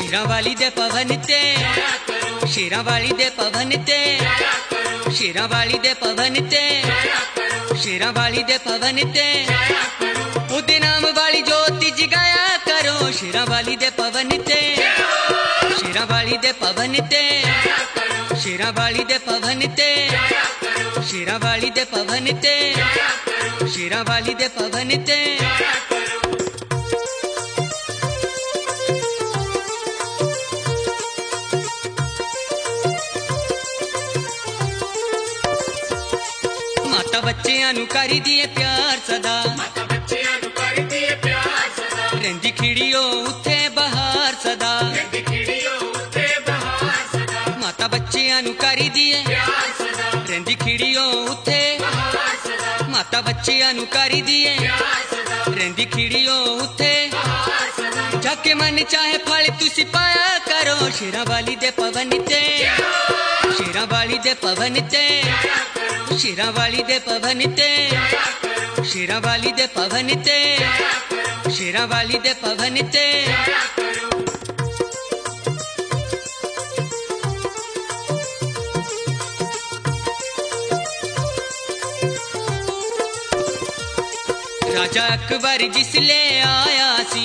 शेरां वाली दे पवन ते शेरां वाली दे पवन ते शेरां वाली दे पवन ते शेरां वाली दे पवन ते उदे नाम वाली ज्योति जगाया करो शेरां वाली दे पवन ते शेरां वाली दे पवन ते शेरां वाली दे पवन ते शेरां वाली दे पवन ते शेरां वाली दे पवन ते माता बच्चियां नू करी दिए प्यार सदा रहिंदी खिड़ियो उत्थे बहार सदा माता बच्चियां नू करी दिए रहिंदी खिड़ियो उत्थे माता बच्चियां नू करी दिए रहिंदी खिड़ियो उत्थे जाके मन चाहे फल तुसी पाया करो शेरां वाली दे पवन ते शेरां वाली दे पवन ते शेरां वाली दे पवन ते शेरां वाली दे पवन ते शेरां वाली दे पवन ते राजा अकबर जिसले आया सी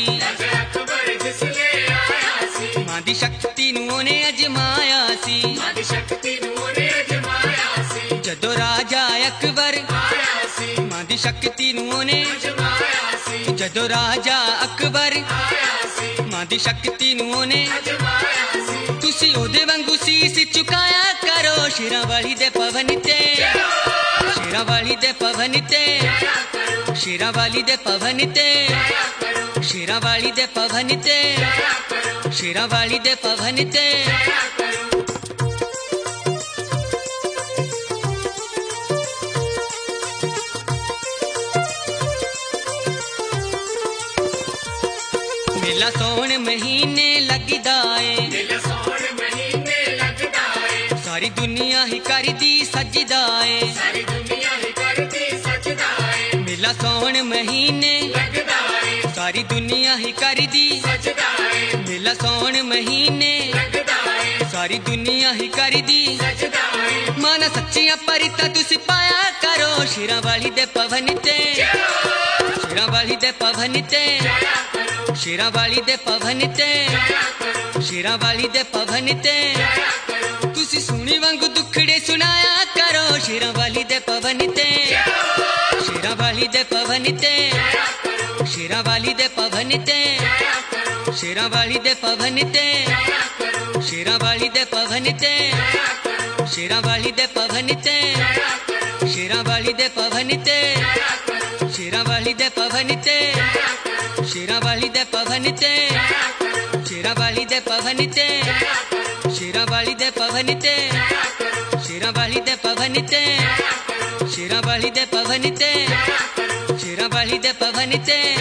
मां दी शक्ति नू ओने अजमाया सी जदों राजा अकबर मां दी शक्ति नू ओने जदों राजा अकबर मां दी शक्ति नू ओने तुसी ओदे वांगू सीस चुकाया करो शेरां वाली दे पवन ते शेरां वाली दे पवन ते शेरां वाली दे पवन ते शेरां वाली दे पवन ते शेरां वाली दे पवन ते मेला सौण महीने लगदा है सारी दुनिया ही करदी सजदा है मेला सौण महीने सारी दुनिया ही करदी मेला सौण महीने सारी दुनिया ही करदी माना सच्चियां परिता तुसी पाया करो शेरां वाली दे पवन ते शेरां वाली दे पवन ते शेरां वाली दे पवन ते शेरां वाली दे पवन ते तुसी सुनी वांगू दुखड़े सुनाया करो शेरां वाली दे पवन ते शेरां वाली दे पवन ते शेरां वाली दे पवन ते शेरां वाली दे पवन ते शेरां वाली दे पवन ते शेरां वाली दे पवन ते शेरां वाली दे पवन ते शेरां वाली दे पवन ते शेरां वाली दे पवन ते शेरां वाली दे पवन ते शेरां वाली दे पवन ते शेरां वाली दे पवन ते शेरां वाली दे पवन ते शेरां वाली दे पवन ते